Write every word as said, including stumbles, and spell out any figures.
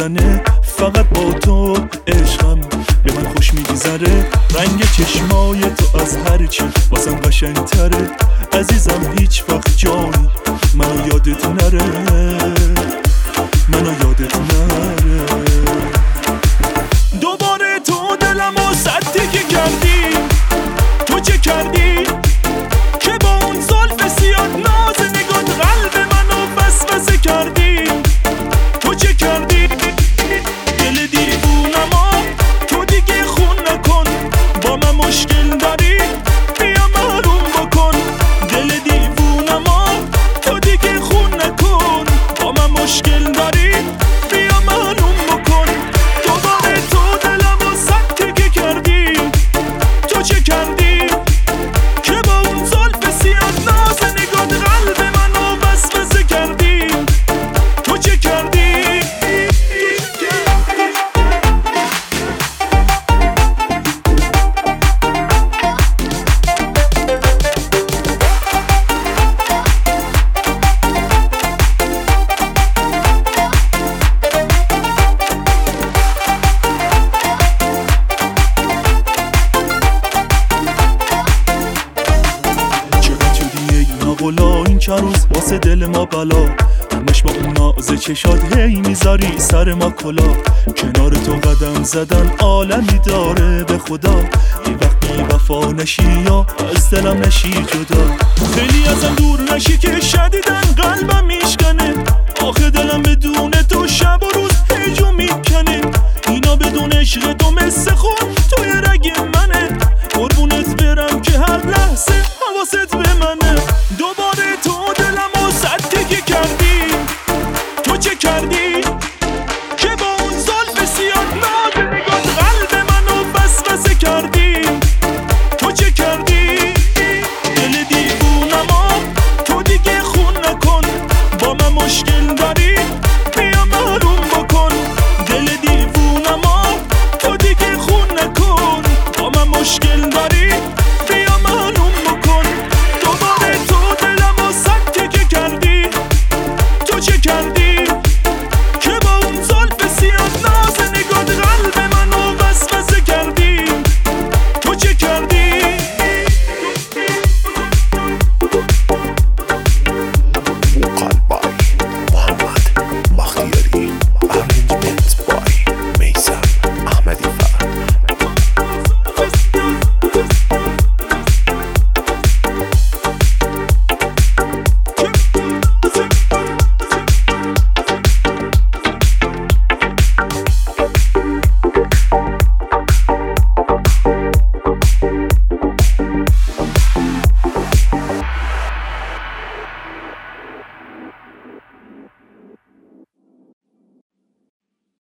میزنه، فقط با تو عشقم به من خوش میگذره. رنگ چشمای تو از هرچی واسم قشنگتره، عزیزم هیچ وقت جایی منو یادت نره، منو یادت نره. دوباره تو دلمو صدی کردی، تو چه کردی که با اون زلف سیاد ناز نگات قلب منو وسوسه کردی؟ تو چه کردی؟ دل دیوونمو تو دیگه خون نکن، با من مشکل داری بیا معلوم بکن. دل دیوونمو تو دیگه خون نکن، با من مشکل داری بیا معلوم بکن. دوباره تو دلمو صدی کردی، تو چه کردی که با اون زلف سیاد ناز نگات قلب منو وسوسه کردی؟ تو چه کردی؟ این چند روز واسه دل ما بلا، همش با اون ناز چشاد هی میذاری سر ما کلا. کنار تو قدم زدن عالمی داره به خدا، یه وقت بی وفا نشی یا از دلم نشی جدا. خیلی ازم دور نشی که شدیدن قلبم میشکنه، آخه دلم بدون تو شب و روز هیجو میکنه. اینا بدون عشق تو مثل خون